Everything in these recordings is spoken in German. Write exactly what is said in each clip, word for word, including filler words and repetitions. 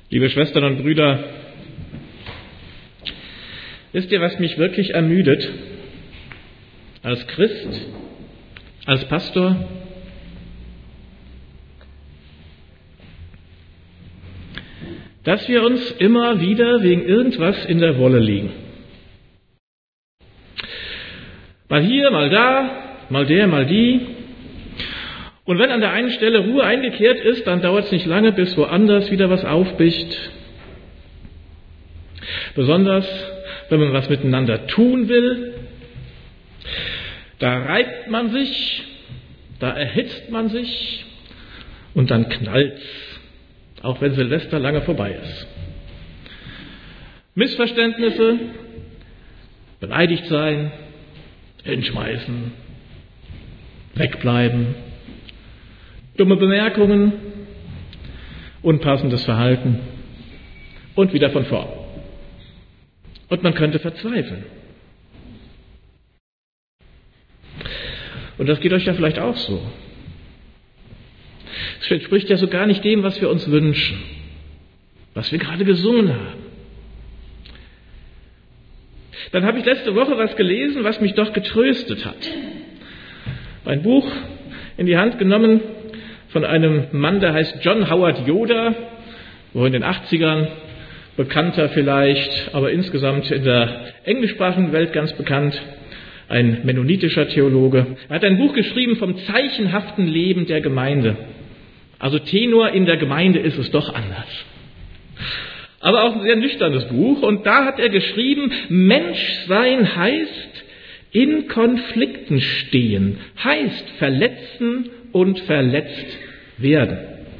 Liebe Schwestern und Brüder, wisst ihr, was mich wirklich ermüdet? Als Christ, als Pastor, dass wir uns immer wieder wegen irgendwas in der Wolle liegen. Mal hier, mal da, mal der, mal die. Und wenn an der einen Stelle Ruhe eingekehrt ist, dann dauert es nicht lange, bis woanders wieder was aufbicht. Besonders, wenn man was miteinander tun will, da reibt man sich, da erhitzt man sich und dann knallt's, auch wenn Silvester lange vorbei ist. Missverständnisse, beleidigt sein, hinschmeißen, wegbleiben, dumme Bemerkungen, unpassendes Verhalten und wieder von vorn. Und man könnte verzweifeln. Und das geht euch ja vielleicht auch so. Es entspricht ja so gar nicht dem, was wir uns wünschen, was wir gerade gesungen haben. Dann habe ich letzte Woche was gelesen, was mich doch getröstet hat. Ein Buch in die Hand genommen von einem Mann, der heißt John Howard Yoder, wo in den achtzigern, bekannter vielleicht, aber insgesamt in der englischsprachigen Welt ganz bekannt, ein mennonitischer Theologe. Er hat ein Buch geschrieben vom zeichenhaften Leben der Gemeinde. Also Tenor in der Gemeinde ist es doch anders. Aber auch ein sehr nüchternes Buch. Und da hat er geschrieben, Menschsein heißt in Konflikten stehen, heißt verletzen und verletzt werden.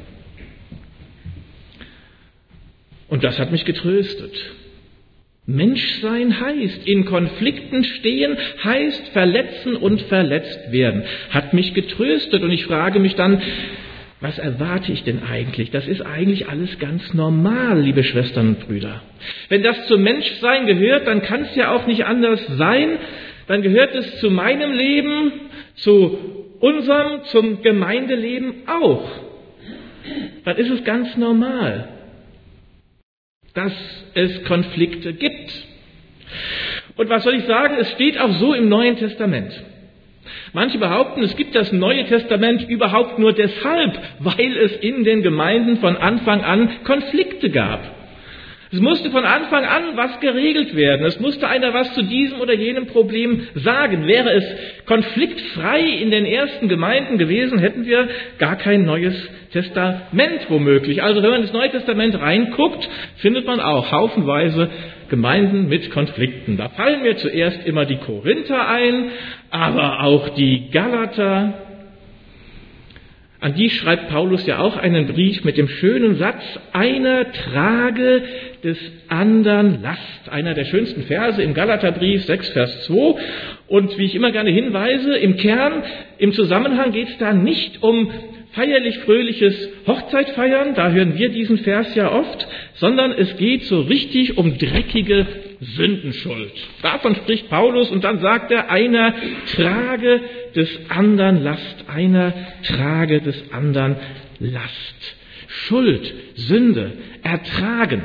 Und das hat mich getröstet. Menschsein heißt in Konflikten stehen, heißt verletzen und verletzt werden. Hat mich getröstet und ich frage mich dann, was erwarte ich denn eigentlich? Das ist eigentlich alles ganz normal, liebe Schwestern und Brüder. Wenn das zum Menschsein gehört, dann kann es ja auch nicht anders sein. Dann gehört es zu meinem Leben, zu unserem, zum Gemeindeleben auch. Dann ist es ganz normal, dass es Konflikte gibt. Und was soll ich sagen? Es steht auch so im Neuen Testament. Manche behaupten, es gibt das Neue Testament überhaupt nur deshalb, weil es in den Gemeinden von Anfang an Konflikte gab. Es musste von Anfang an was geregelt werden. Es musste einer was zu diesem oder jenem Problem sagen. Wäre es konfliktfrei in den ersten Gemeinden gewesen, hätten wir gar kein Neues Testament womöglich. Also wenn man ins Neue Testament reinguckt, findet man auch haufenweise Gemeinden mit Konflikten. Da fallen mir zuerst immer die Korinther ein, aber auch die Galater. An die schreibt Paulus ja auch einen Brief mit dem schönen Satz, einer trage des anderen Last. Einer der schönsten Verse im Galaterbrief, sechs Vers zwei. Und wie ich immer gerne hinweise, im Kern, im Zusammenhang geht es da nicht um feierlich fröhliches Hochzeitfeiern, da hören wir diesen Vers ja oft, sondern es geht so richtig um dreckige Sündenschuld. Davon spricht Paulus und dann sagt er, einer trage des anderen Last, einer trage des anderen Last. Schuld, Sünde, ertragen.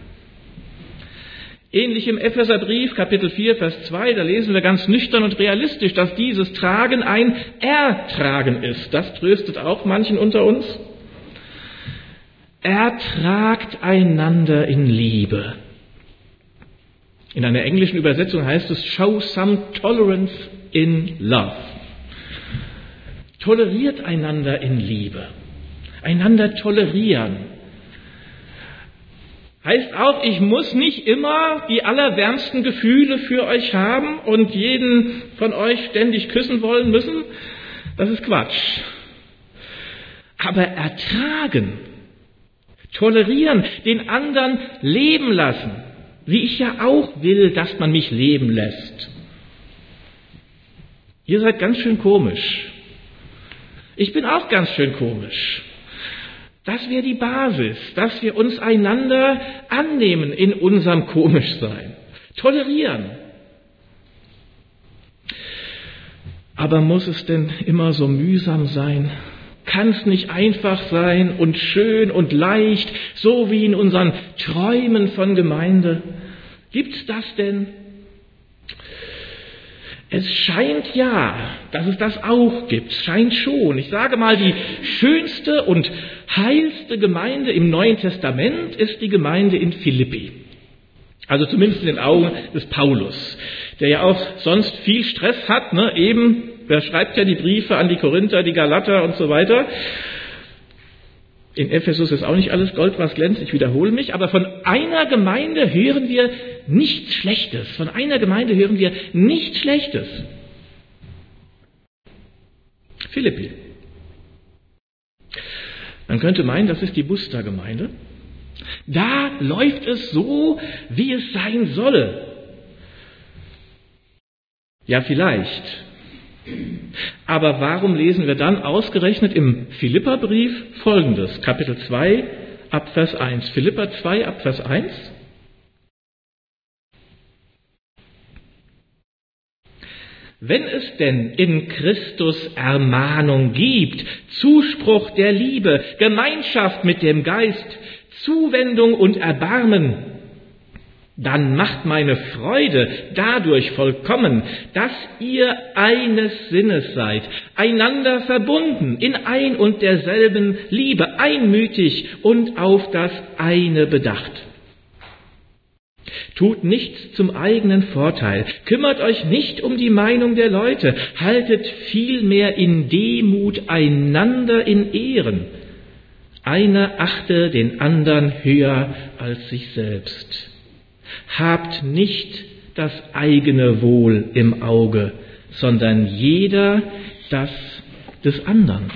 Ähnlich im Epheserbrief, Kapitel vier, Vers zwei, da lesen wir ganz nüchtern und realistisch, dass dieses Tragen ein Ertragen ist. Das tröstet auch manchen unter uns. Ertragt einander in Liebe. In einer englischen Übersetzung heißt es, show some tolerance in love. Toleriert einander in Liebe. Einander tolerieren. Heißt auch, ich muss nicht immer die allerwärmsten Gefühle für euch haben und jeden von euch ständig küssen wollen müssen. Das ist Quatsch. Aber ertragen, tolerieren, den anderen leben lassen, wie ich ja auch will, dass man mich leben lässt. Ihr seid ganz schön komisch. Ich bin auch ganz schön komisch. Das wäre die Basis, dass wir uns einander annehmen in unserem Komischsein. Tolerieren. Aber muss es denn immer so mühsam sein? Kann es nicht einfach sein und schön und leicht, so wie in unseren Träumen von Gemeinde? Gibt's das denn? Es scheint ja, dass es das auch gibt. Es scheint schon. Ich sage mal, die schönste und heilste Gemeinde im Neuen Testament ist die Gemeinde in Philippi. Also zumindest in den Augen des Paulus, der ja auch sonst viel Stress hat, ne? Eben, wer schreibt ja die Briefe an die Korinther, die Galater und so weiter. In Ephesus ist auch nicht alles Gold, was glänzt, ich wiederhole mich, aber von einer Gemeinde hören wir nichts Schlechtes. Von einer Gemeinde hören wir nichts Schlechtes. Philippi. Man könnte meinen, das ist die Buster-Gemeinde. Da läuft es so, wie es sein soll. Ja, vielleicht. Aber warum lesen wir dann ausgerechnet im Philipperbrief Folgendes, Kapitel zwei, Abvers eins. Philipper zwei, Abvers eins. Wenn es denn in Christus Ermahnung gibt, Zuspruch der Liebe, Gemeinschaft mit dem Geist, Zuwendung und Erbarmen, dann macht meine Freude dadurch vollkommen, dass ihr eines Sinnes seid, einander verbunden, in ein und derselben Liebe, einmütig und auf das eine bedacht. Tut nichts zum eigenen Vorteil, kümmert euch nicht um die Meinung der Leute, haltet vielmehr in Demut einander in Ehren. Einer achte den anderen höher als sich selbst. Habt nicht das eigene Wohl im Auge, sondern jeder das des anderen.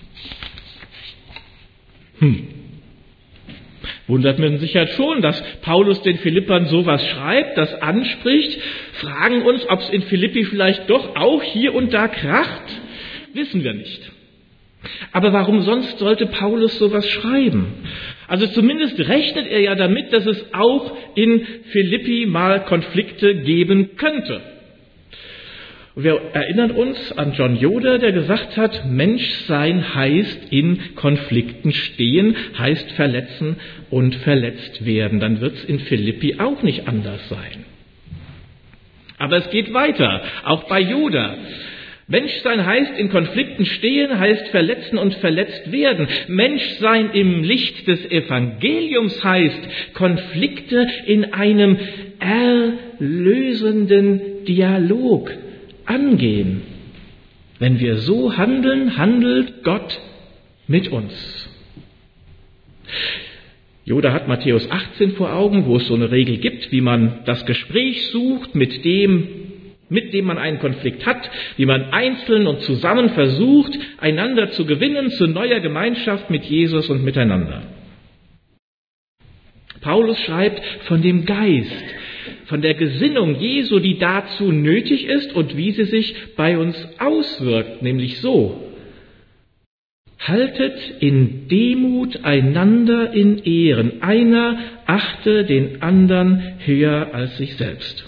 Hm. Wundert man sich ja schon, dass Paulus den Philippern sowas schreibt, das anspricht, fragen uns, ob es in Philippi vielleicht doch auch hier und da kracht. Wissen wir nicht. Aber warum sonst sollte Paulus sowas schreiben? Also zumindest rechnet er ja damit, dass es auch in Philippi mal Konflikte geben könnte. Wir erinnern uns an John Yoder, der gesagt hat, Menschsein heißt in Konflikten stehen, heißt verletzen und verletzt werden. Dann wird es in Philippi auch nicht anders sein. Aber es geht weiter, auch bei Yoder. Menschsein heißt in Konflikten stehen, heißt verletzen und verletzt werden. Menschsein im Licht des Evangeliums heißt Konflikte in einem erlösenden Dialog angehen. Wenn wir so handeln, handelt Gott mit uns. Yoder hat Matthäus achtzehn vor Augen, wo es so eine Regel gibt, wie man das Gespräch sucht mit dem, mit dem man einen Konflikt hat, wie man einzeln und zusammen versucht, einander zu gewinnen zu neuer Gemeinschaft mit Jesus und miteinander. Paulus schreibt von dem Geist, von der Gesinnung Jesu, die dazu nötig ist und wie sie sich bei uns auswirkt, nämlich so: Haltet in Demut einander in Ehren, einer achte den anderen höher als sich selbst.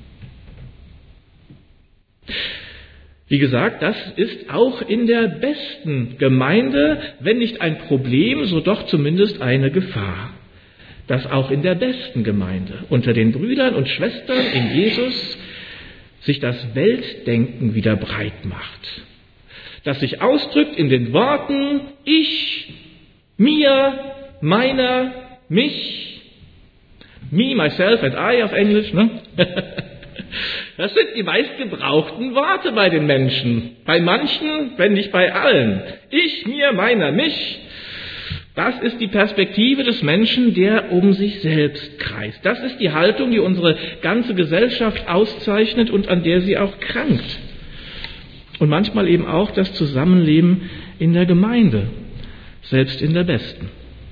Wie gesagt, das ist auch in der besten Gemeinde, wenn nicht ein Problem, so doch zumindest eine Gefahr. Dass auch in der besten Gemeinde, unter den Brüdern und Schwestern in Jesus, sich das Weltdenken wieder breit macht. Das sich ausdrückt in den Worten ich, mir, meiner, mich, me, myself and I auf Englisch, ne? Das sind die meistgebrauchten Worte bei den Menschen. Bei manchen, wenn nicht bei allen. Ich, mir, meiner, mich. Das ist die Perspektive des Menschen, der um sich selbst kreist. Das ist die Haltung, die unsere ganze Gesellschaft auszeichnet und an der sie auch krankt. Und manchmal eben auch das Zusammenleben in der Gemeinde, selbst in der besten.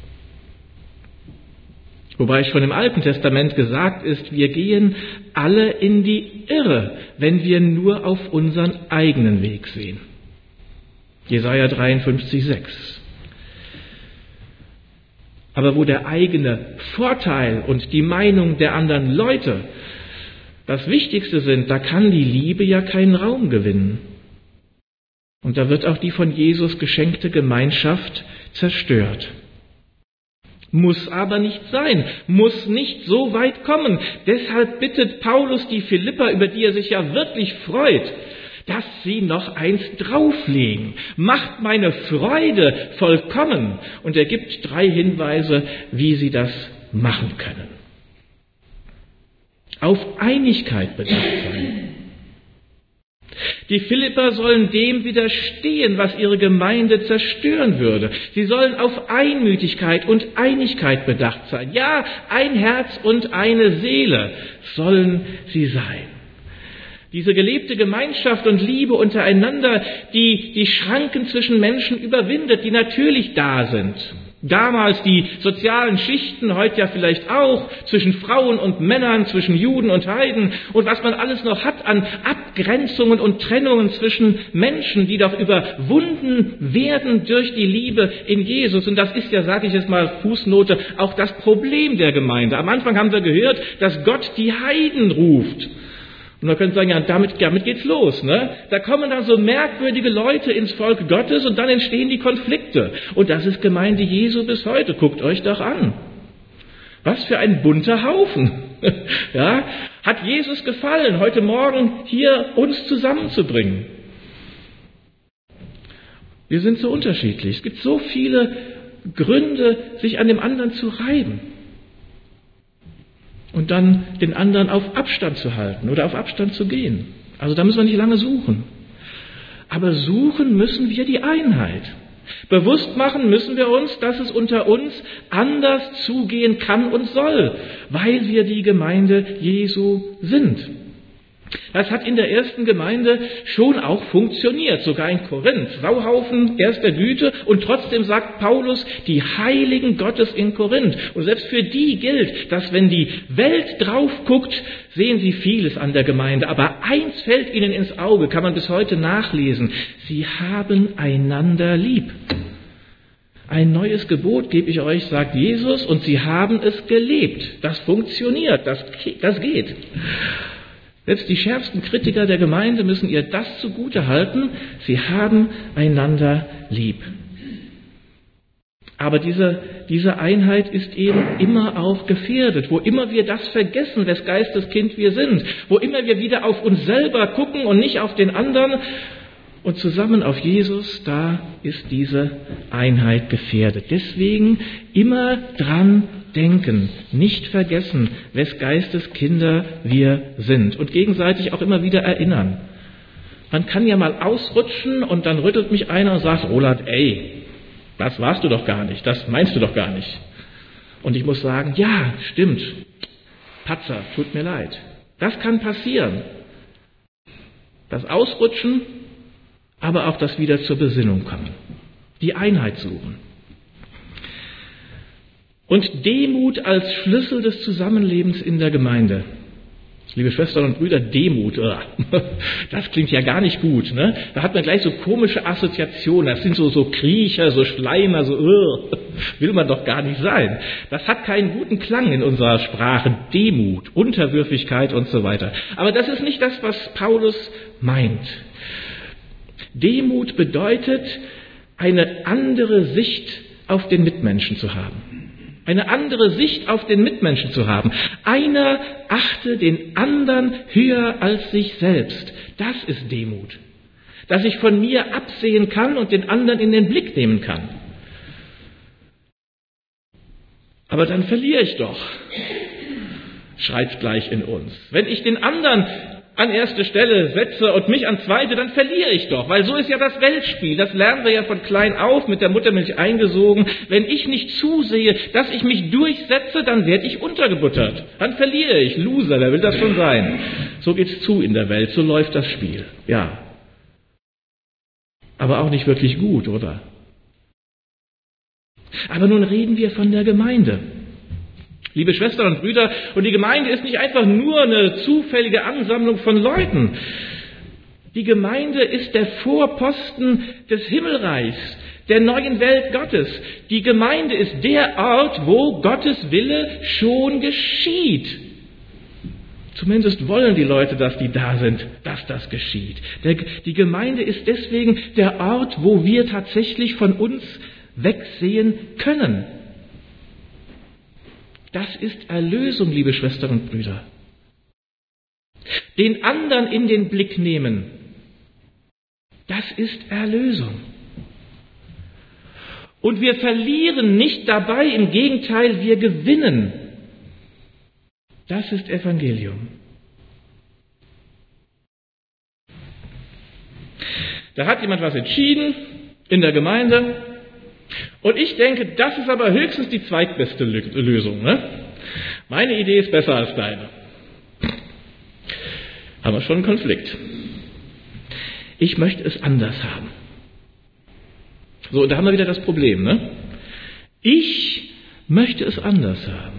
Wobei schon im Alten Testament gesagt ist, wir gehen alle in die Irre, wenn wir nur auf unseren eigenen Weg sehen. Jesaja dreiundfünfzig, sechs. Aber wo der eigene Vorteil und die Meinung der anderen Leute das Wichtigste sind, da kann die Liebe ja keinen Raum gewinnen. Und da wird auch die von Jesus geschenkte Gemeinschaft zerstört. Muss aber nicht sein, muss nicht so weit kommen. Deshalb bittet Paulus die Philipper, über die er sich ja wirklich freut, dass sie noch eins drauflegen. Macht meine Freude vollkommen. Und er gibt drei Hinweise, wie sie das machen können. Auf Einigkeit bedacht sein. Die Philipper sollen dem widerstehen, was ihre Gemeinde zerstören würde. Sie sollen auf Einmütigkeit und Einigkeit bedacht sein. Ja, ein Herz und eine Seele sollen sie sein. Diese gelebte Gemeinschaft und Liebe untereinander, die die Schranken zwischen Menschen überwindet, die natürlich da sind. Damals die sozialen Schichten, heute ja vielleicht auch, zwischen Frauen und Männern, zwischen Juden und Heiden und was man alles noch hat an Abgrenzungen und Trennungen zwischen Menschen, die doch überwunden werden durch die Liebe in Jesus. Und das ist ja, sage ich jetzt mal Fußnote, auch das Problem der Gemeinde. Am Anfang haben wir gehört, dass Gott die Heiden ruft. Und man könnte sagen, ja, damit, damit geht's los, ne? Da kommen dann so merkwürdige Leute ins Volk Gottes und dann entstehen die Konflikte. Und das ist Gemeinde Jesu bis heute. Guckt euch doch an. Was für ein bunter Haufen. Ja? Hat Jesus gefallen, heute Morgen hier uns zusammenzubringen? Wir sind so unterschiedlich. Es gibt so viele Gründe, sich an dem anderen zu reiben. Und dann den anderen auf Abstand zu halten oder auf Abstand zu gehen. Also da müssen wir nicht lange suchen. Aber suchen müssen wir die Einheit. Bewusst machen müssen wir uns, dass es unter uns anders zugehen kann und soll, weil wir die Gemeinde Jesu sind. Das hat in der ersten Gemeinde schon auch funktioniert, sogar in Korinth. Sauhaufen erster Güte und trotzdem sagt Paulus, die Heiligen Gottes in Korinth. Und selbst für die gilt, dass wenn die Welt drauf guckt, sehen sie vieles an der Gemeinde. Aber eins fällt ihnen ins Auge, kann man bis heute nachlesen. Sie haben einander lieb. Ein neues Gebot gebe ich euch, sagt Jesus, und sie haben es gelebt. Das funktioniert, das, das geht. Selbst die schärfsten Kritiker der Gemeinde müssen ihr das zugute halten, sie haben einander lieb. Aber diese, diese Einheit ist eben immer auch gefährdet, wo immer wir das vergessen, wes Geistes Kind wir sind, wo immer wir wieder auf uns selber gucken und nicht auf den anderen und zusammen auf Jesus, da ist diese Einheit gefährdet. Deswegen immer dran denken, nicht vergessen, wes Geistes Kinder wir sind und gegenseitig auch immer wieder erinnern. Man kann ja mal ausrutschen und dann rüttelt mich einer und sagt, Roland, ey, das warst du doch gar nicht, das meinst du doch gar nicht. Und ich muss sagen, ja, stimmt, Patzer, tut mir leid. Das kann passieren. Das Ausrutschen, aber auch das wieder zur Besinnung kommen. Die Einheit suchen. Und Demut als Schlüssel des Zusammenlebens in der Gemeinde. Liebe Schwestern und Brüder, Demut, das klingt ja gar nicht gut. Ne? Da hat man gleich so komische Assoziationen. Das sind so, so Kriecher, so Schleimer, so will man doch gar nicht sein. Das hat keinen guten Klang in unserer Sprache. Demut, Unterwürfigkeit und so weiter. Aber das ist nicht das, was Paulus meint. Demut bedeutet, eine andere Sicht auf den Mitmenschen zu haben. Eine andere Sicht auf den Mitmenschen zu haben. Einer achte den anderen höher als sich selbst. Das ist Demut. Dass ich von mir absehen kann und den anderen in den Blick nehmen kann. Aber dann verliere ich doch, schreit gleich in uns. Wenn ich den anderen an erste Stelle setze und mich an zweite, dann verliere ich doch, weil so ist ja das Weltspiel. Das lernen wir ja von klein auf, mit der Muttermilch eingesogen. Wenn ich nicht zusehe, dass ich mich durchsetze, dann werde ich untergebuttert. Dann verliere ich. Loser, wer will das schon sein? So geht's zu in der Welt, so läuft das Spiel. Ja. Aber auch nicht wirklich gut, oder? Aber nun reden wir von der Gemeinde. Liebe Schwestern und Brüder, und die Gemeinde ist nicht einfach nur eine zufällige Ansammlung von Leuten. Die Gemeinde ist der Vorposten des Himmelreichs, der neuen Welt Gottes. Die Gemeinde ist der Ort, wo Gottes Wille schon geschieht. Zumindest wollen die Leute, dass die da sind, dass das geschieht. Der, die Gemeinde ist deswegen der Ort, wo wir tatsächlich von uns wegsehen können. Das ist Erlösung, liebe Schwestern und Brüder. Den anderen in den Blick nehmen, das ist Erlösung. Und wir verlieren nicht dabei, im Gegenteil, wir gewinnen. Das ist Evangelium. Da hat jemand was entschieden in der Gemeinde und ich denke, das ist aber höchstens die zweitbeste Lösung. Ne? Meine Idee ist besser als deine. Haben wir schon einen Konflikt. Ich möchte es anders haben. So, da haben wir wieder das Problem. Ne? Ich möchte es anders haben.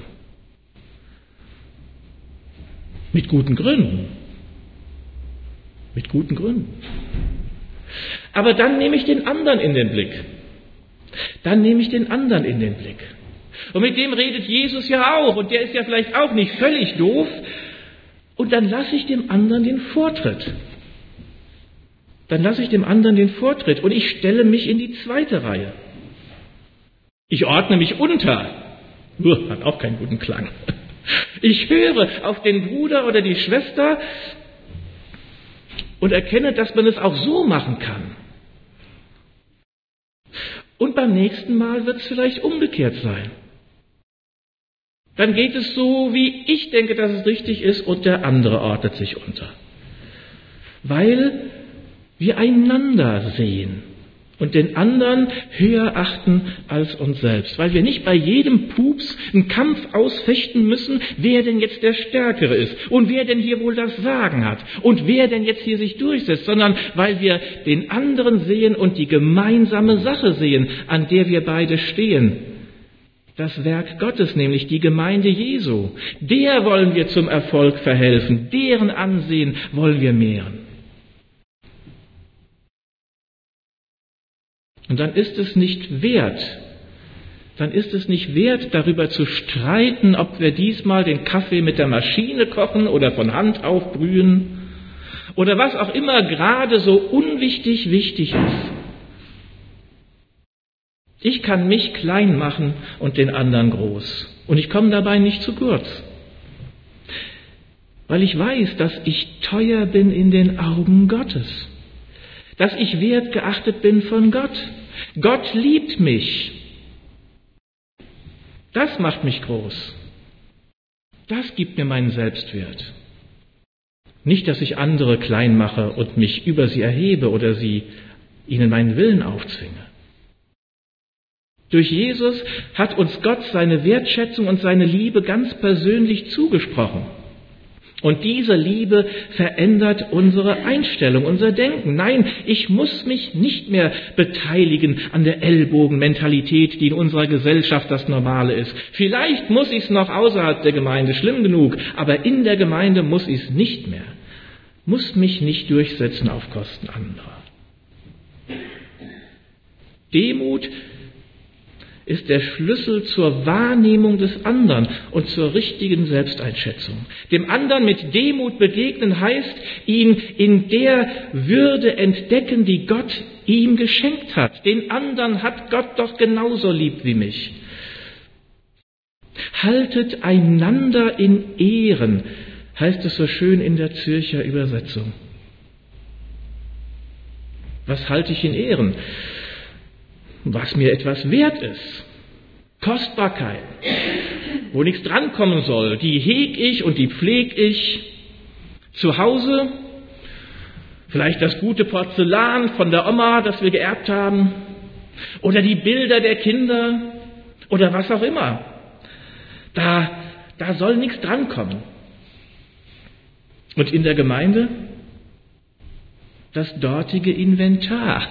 Mit guten Gründen. Mit guten Gründen. Aber dann nehme ich den anderen in den Blick. Dann nehme ich den anderen in den Blick. Und mit dem redet Jesus ja auch. Und der ist ja vielleicht auch nicht völlig doof. Und dann lasse ich dem anderen den Vortritt. Dann lasse ich dem anderen den Vortritt. Und ich stelle mich in die zweite Reihe. Ich ordne mich unter. Uah, hat auch keinen guten Klang. Ich höre auf den Bruder oder die Schwester und erkenne, dass man es auch so machen kann. Und beim nächsten Mal wird es vielleicht umgekehrt sein. Dann geht es so, wie ich denke, dass es richtig ist, und der andere ordnet sich unter. Weil wir einander sehen und den anderen höher achten als uns selbst. Weil wir nicht bei jedem Pups einen Kampf ausfechten müssen, wer denn jetzt der Stärkere ist und wer denn hier wohl das Sagen hat und wer denn jetzt hier sich durchsetzt, sondern weil wir den anderen sehen und die gemeinsame Sache sehen, an der wir beide stehen. Das Werk Gottes, nämlich die Gemeinde Jesu. Der wollen wir zum Erfolg verhelfen, deren Ansehen wollen wir mehren. Und dann ist es nicht wert, dann ist es nicht wert, darüber zu streiten, ob wir diesmal den Kaffee mit der Maschine kochen oder von Hand aufbrühen oder was auch immer gerade so unwichtig wichtig ist. Ich kann mich klein machen und den anderen groß. Und ich komme dabei nicht zu kurz. Weil ich weiß, dass ich teuer bin in den Augen Gottes. Dass ich wertgeachtet bin von Gott. Gott liebt mich. Das macht mich groß. Das gibt mir meinen Selbstwert. Nicht, dass ich andere klein mache und mich über sie erhebe oder sie ihnen meinen Willen aufzwinge. Durch Jesus hat uns Gott seine Wertschätzung und seine Liebe ganz persönlich zugesprochen. Und diese Liebe verändert unsere Einstellung, unser Denken. Nein, ich muss mich nicht mehr beteiligen an der Ellbogenmentalität, die in unserer Gesellschaft das Normale ist. Vielleicht muss ich es noch außerhalb der Gemeinde, schlimm genug, aber in der Gemeinde muss ich es nicht mehr. Muss mich nicht durchsetzen auf Kosten anderer. Demut ist der Schlüssel zur Wahrnehmung des anderen und zur richtigen Selbsteinschätzung. Dem anderen mit Demut begegnen heißt, ihn in der Würde entdecken, die Gott ihm geschenkt hat. Den anderen hat Gott doch genauso lieb wie mich. Haltet einander in Ehren, heißt es so schön in der Zürcher Übersetzung. Was halte ich in Ehren? Was mir etwas wert ist. Kostbarkeit, wo nichts drankommen soll, die heg ich und die pfleg ich. Zu Hause vielleicht das gute Porzellan von der Oma, das wir geerbt haben, oder die Bilder der Kinder oder was auch immer. Da, da soll nichts drankommen. Und in der Gemeinde das dortige Inventar.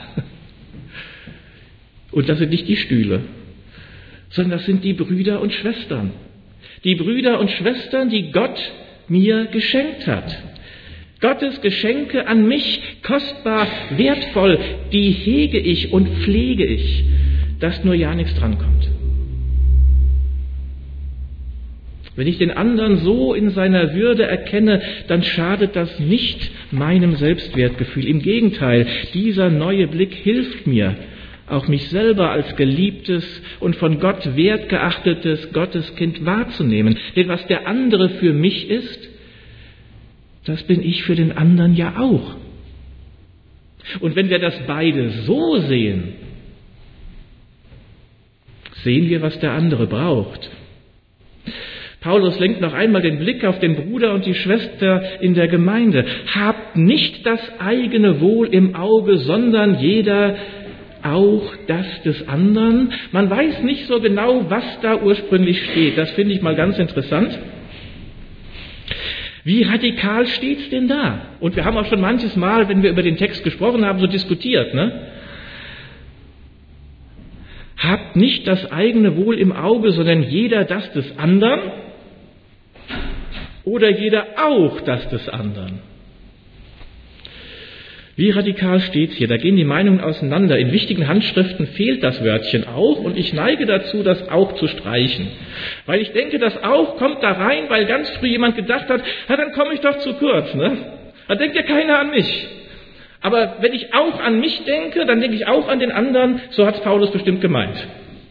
Und das sind nicht die Stühle, sondern das sind die Brüder und Schwestern. Die Brüder und Schwestern, die Gott mir geschenkt hat. Gottes Geschenke an mich, kostbar, wertvoll, die hege ich und pflege ich, dass nur ja nichts drankommt. Wenn ich den anderen so in seiner Würde erkenne, dann schadet das nicht meinem Selbstwertgefühl. Im Gegenteil, dieser neue Blick hilft mir, auch mich selber als geliebtes und von Gott wertgeachtetes Gotteskind wahrzunehmen. Denn was der andere für mich ist, das bin ich für den anderen ja auch. Und wenn wir das beide so sehen, sehen wir, was der andere braucht. Paulus lenkt noch einmal den Blick auf den Bruder und die Schwester in der Gemeinde. Habt nicht das eigene Wohl im Auge, sondern jeder auch das des anderen. Man weiß nicht so genau, was da ursprünglich steht. Das finde ich mal ganz interessant. Wie radikal steht's denn da? Und wir haben auch schon manches Mal, wenn wir über den Text gesprochen haben, so diskutiert, ne? Habt nicht das eigene Wohl im Auge, sondern jeder das des anderen oder jeder auch das des anderen. Wie radikal steht's hier? Da gehen die Meinungen auseinander. In wichtigen Handschriften fehlt das Wörtchen auch und ich neige dazu, das auch zu streichen. Weil ich denke, das auch kommt da rein, weil ganz früh jemand gedacht hat, ja, dann komme ich doch zu kurz, ne? Da denkt ja keiner an mich. Aber wenn ich auch an mich denke, dann denke ich auch an den anderen, so hat Paulus bestimmt gemeint.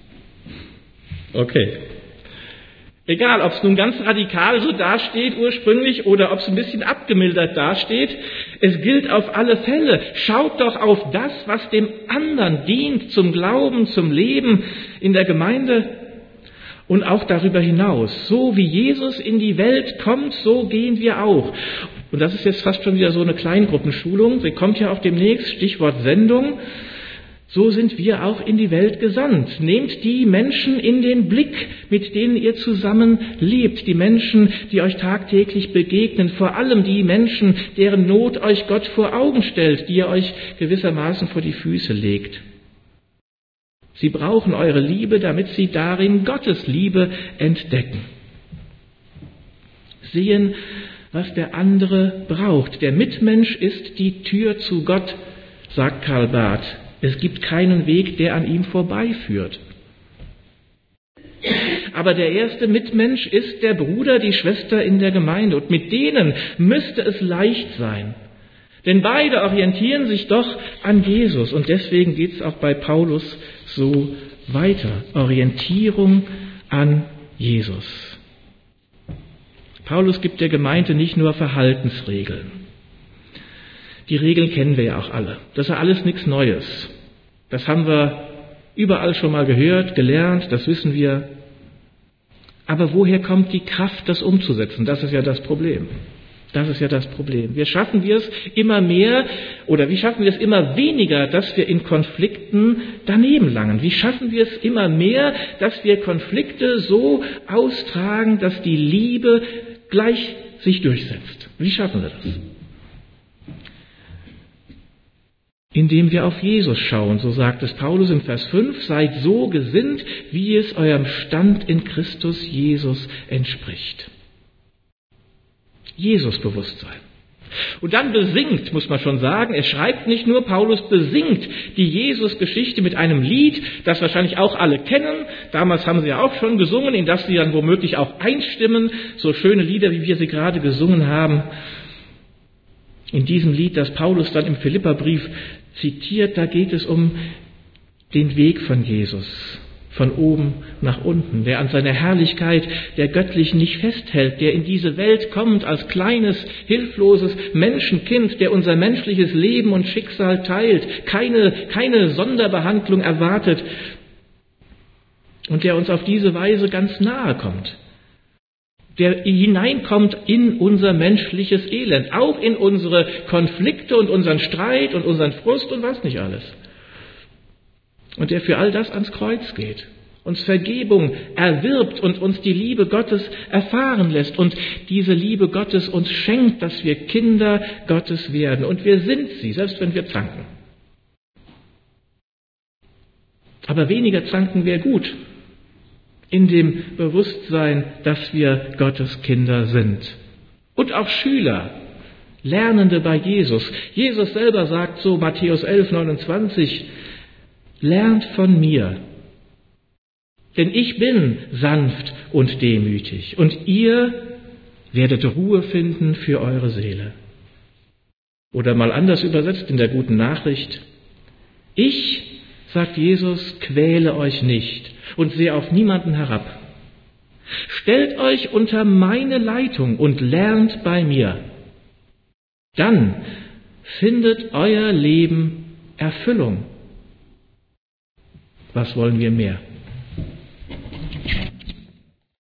Okay. Egal, ob es nun ganz radikal so dasteht ursprünglich oder ob es ein bisschen abgemildert dasteht, es gilt auf alle Fälle. Schaut doch auf das, was dem anderen dient, zum Glauben, zum Leben in der Gemeinde und auch darüber hinaus. So wie Jesus in die Welt kommt, so gehen wir auch. Und das ist jetzt fast schon wieder so eine Kleingruppenschulung. Sie kommt ja auch demnächst, Stichwort Sendung. So sind wir auch in die Welt gesandt. Nehmt die Menschen in den Blick, mit denen ihr zusammen lebt. Die Menschen, die euch tagtäglich begegnen. Vor allem die Menschen, deren Not euch Gott vor Augen stellt, die ihr euch gewissermaßen vor die Füße legt. Sie brauchen eure Liebe, damit sie darin Gottes Liebe entdecken. Sehen, was der andere braucht. Der Mitmensch ist die Tür zu Gott, sagt Karl Barth. Es gibt keinen Weg, der an ihm vorbeiführt. Aber der erste Mitmensch ist der Bruder, die Schwester in der Gemeinde. Und mit denen müsste es leicht sein. Denn beide orientieren sich doch an Jesus. Und deswegen geht es auch bei Paulus so weiter. Orientierung an Jesus. Paulus gibt der Gemeinde nicht nur Verhaltensregeln. Die Regeln kennen wir ja auch alle. Das ist ja alles nichts Neues. Das haben wir überall schon mal gehört, gelernt, das wissen wir. Aber woher kommt die Kraft, das umzusetzen? Das ist ja das Problem. Das ist ja das Problem. Wie schaffen wir es immer mehr oder wie schaffen wir es immer weniger, dass wir in Konflikten daneben langen? Wie schaffen wir es immer mehr, dass wir Konflikte so austragen, dass die Liebe gleich sich durchsetzt? Wie schaffen wir das? Indem wir auf Jesus schauen, so sagt es Paulus in Vers fünf, seid so gesinnt, wie es eurem Stand in Christus Jesus entspricht. Jesus-Bewusstsein. Und dann besingt, muss man schon sagen, er schreibt nicht nur, Paulus besingt die Jesus-Geschichte mit einem Lied, das wahrscheinlich auch alle kennen. Damals haben sie ja auch schon gesungen, in das sie dann womöglich auch einstimmen, so schöne Lieder, wie wir sie gerade gesungen haben. In diesem Lied, das Paulus dann im Philipperbrief zitiert, da geht es um den Weg von Jesus, von oben nach unten, der an seiner Herrlichkeit der Göttlichen nicht festhält, der in diese Welt kommt als kleines, hilfloses Menschenkind, der unser menschliches Leben und Schicksal teilt, keine, keine Sonderbehandlung erwartet und der uns auf diese Weise ganz nahe kommt. Der hineinkommt in unser menschliches Elend, auch in unsere Konflikte und unseren Streit und unseren Frust und was nicht alles. Und der für all das ans Kreuz geht, uns Vergebung erwirbt und uns die Liebe Gottes erfahren lässt und diese Liebe Gottes uns schenkt, dass wir Kinder Gottes werden. Und wir sind sie, selbst wenn wir zanken. Aber weniger zanken wäre gut. In dem Bewusstsein, dass wir Gottes Kinder sind. Und auch Schüler, Lernende bei Jesus. Jesus selber sagt so, Matthäus elf, neunundzwanzig, lernt von mir, denn ich bin sanft und demütig, und ihr werdet Ruhe finden für eure Seele. Oder mal anders übersetzt in der guten Nachricht: Ich, sagt Jesus, quäle euch nicht und sehe auf niemanden herab. Stellt euch unter meine Leitung und lernt bei mir. Dann findet euer Leben Erfüllung. Was wollen wir mehr?